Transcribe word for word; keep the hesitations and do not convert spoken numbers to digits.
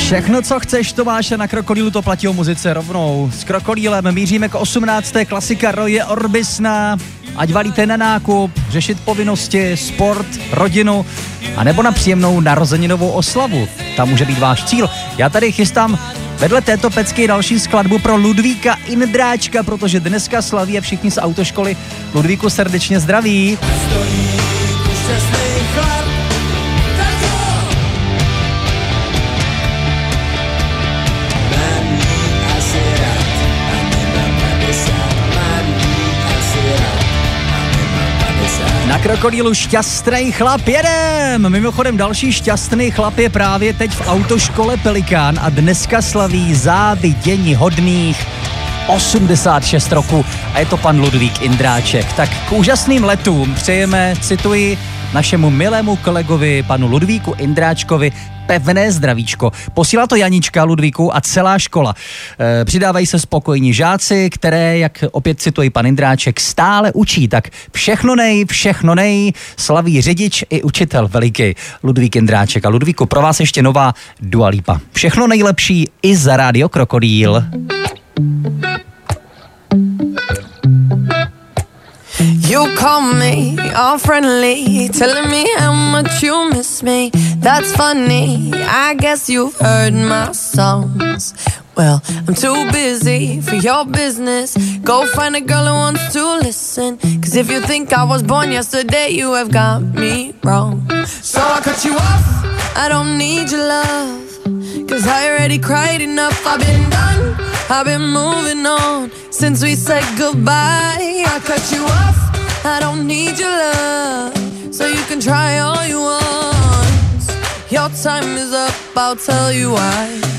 Všechno, co chceš, Tomáše, na Krokodýlu to platí o muzice rovnou. S Krokodýlem míříme k osmnácté klasika Roye Orbisona. Ať valíte na nákup, řešit povinnosti, sport, rodinu, anebo na příjemnou narozeninovou oslavu. Tam může být váš cíl. Já tady chystám vedle této pecky další skladbu pro Ludvíka Indráčka, protože dneska slaví a všichni z autoškoly. Ludvíku, srdečně zdraví. Na Krokodýlu šťastný chlap jedem! Mimochodem další šťastný chlap je právě teď v autoškole Pelikán a dneska slaví závidění hodných osmdesát šest roku a je to pan Ludvík Indráček. Tak k úžasným letům přejeme, cituji, našemu milému kolegovi, panu Ludvíku Indráčkovi, pevné zdravíčko. Posílá to Janička, Ludvíku a celá škola. E, přidávají se spokojení žáci, které, jak opět cituji pan Indráček, stále učí. Tak všechno nej, všechno nej, slaví řidič i učitel veliký Ludvík Indráček. A Ludvíku, pro vás ještě nová Dua Lipa. Všechno nejlepší i za Rádio Krokodýl. You call me all friendly, telling me how much you miss me. That's funny, I guess you've heard my songs. Well, I'm too busy for your business. Go find a girl who wants to listen. Cause if you think I was born yesterday, you have got me wrong. So I cut you off, I don't need your love. Cause I already cried enough, I've been done, I've been moving on. Since we said goodbye, I cut you off, I don't need your love. So you can try all you want. Your time is up, I'll tell you why.